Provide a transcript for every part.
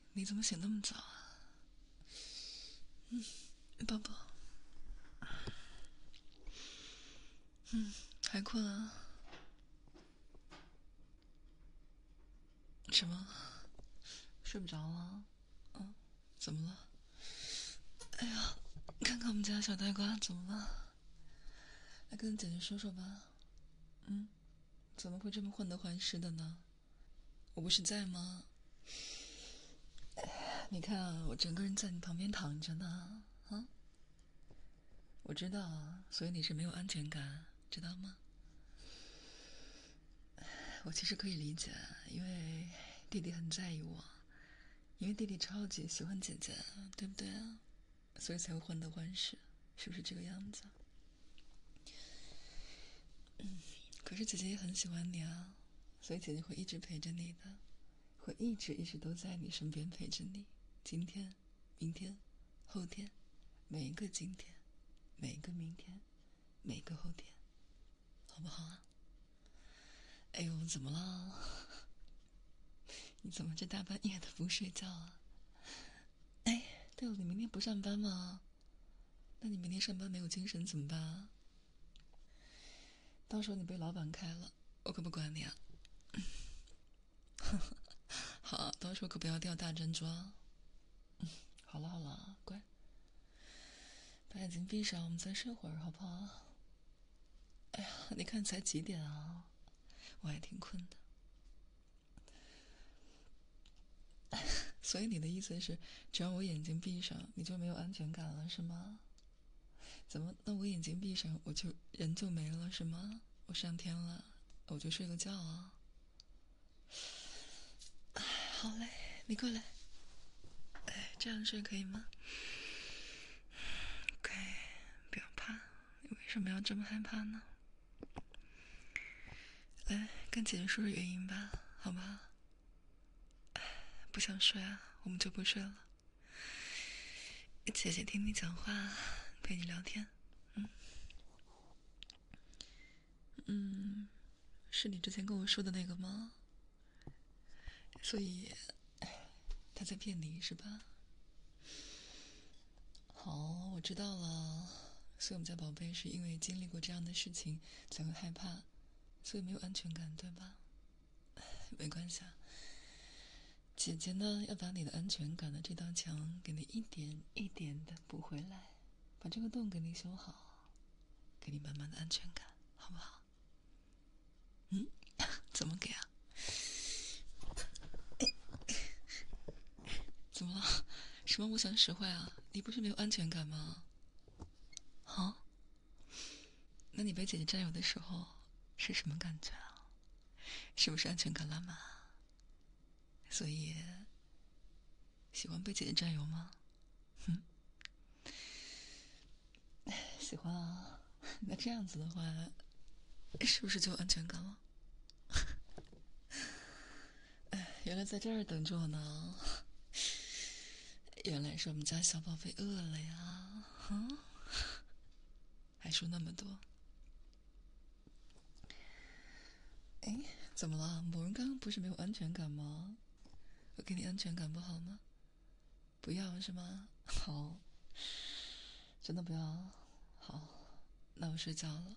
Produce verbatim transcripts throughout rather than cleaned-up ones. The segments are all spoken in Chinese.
你怎么醒那么早啊？嗯，宝宝，嗯，还困啊？什么？睡不着了？嗯，怎么了？哎呀，看看我们家小呆瓜怎么了？来跟姐姐说说吧。嗯，怎么会这么患得患失的呢？我不是在吗？你看啊，我整个人在你旁边躺着呢。啊，我知道啊，所以你是没有安全感，知道吗？我其实可以理解，因为弟弟很在意我，因为弟弟超级喜欢姐姐，对不对啊？所以才会患得患失，是不是这个样子？嗯，可是姐姐也很喜欢你啊，所以姐姐会一直陪着你的，会一直一直都在你身边陪着你。今天、明天、后天，每一个今天，每一个明天，每一个后天，好不好啊？哎呦，怎么了？你怎么这大半夜的不睡觉啊？哎，对了，你明天不上班吗？那你明天上班没有精神怎么办啊？到时候你被老板开了，我可不管你啊！好，到时候可不要掉大真妆。嗯，好了好了，乖，把眼睛闭上，我们再睡会儿，好不好？哎呀，你看才几点啊？我还挺困的。所以你的意思是，只要我眼睛闭上，你就没有安全感了，是吗？怎么？那我眼睛闭上，我就人就没了，是吗？我上天了，我就睡个觉啊。哎，好嘞，你过来。哎，这样睡可以吗？OK，不要怕，你为什么要这么害怕呢？来，跟姐姐说说原因吧，好不好？不想睡啊，我们就不睡了。姐姐听你讲话，陪你聊天。嗯嗯，是你之前跟我说的那个吗？所以他在骗你是吧？好，我知道了。所以我们家宝贝是因为经历过这样的事情才会害怕，所以没有安全感，对吧？没关系啊，姐姐呢要把你的安全感的这道墙给你一点一点的补回来，把这个洞给你修好，给你满满的安全感，好不好？嗯，怎么给啊？怎么了？什么我想使坏啊？你不是没有安全感吗？啊？那你被姐姐占有的时候是什么感觉啊？是不是安全感拉满？所以喜欢被姐姐占有吗？哼，喜欢啊。那这样子的话，是不是就有安全感了？哎，原来在这儿等着我呢。原来是我们家小宝贝饿了呀。嗯，还说那么多。哎，怎么了？某人刚刚不是没有安全感吗？我给你安全感不好吗？不要是吗？好，真的不要。好，那我睡觉了。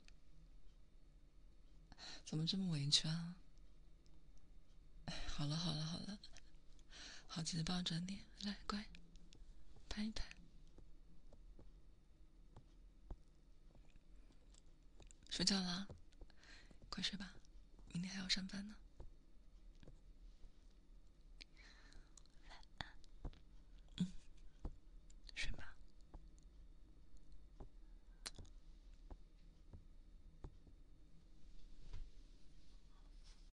怎么这么委屈啊？哎，好了好了好了，好，姐姐抱着你，来，乖，拍一拍。睡觉啦，快睡吧，明天还要上班呢。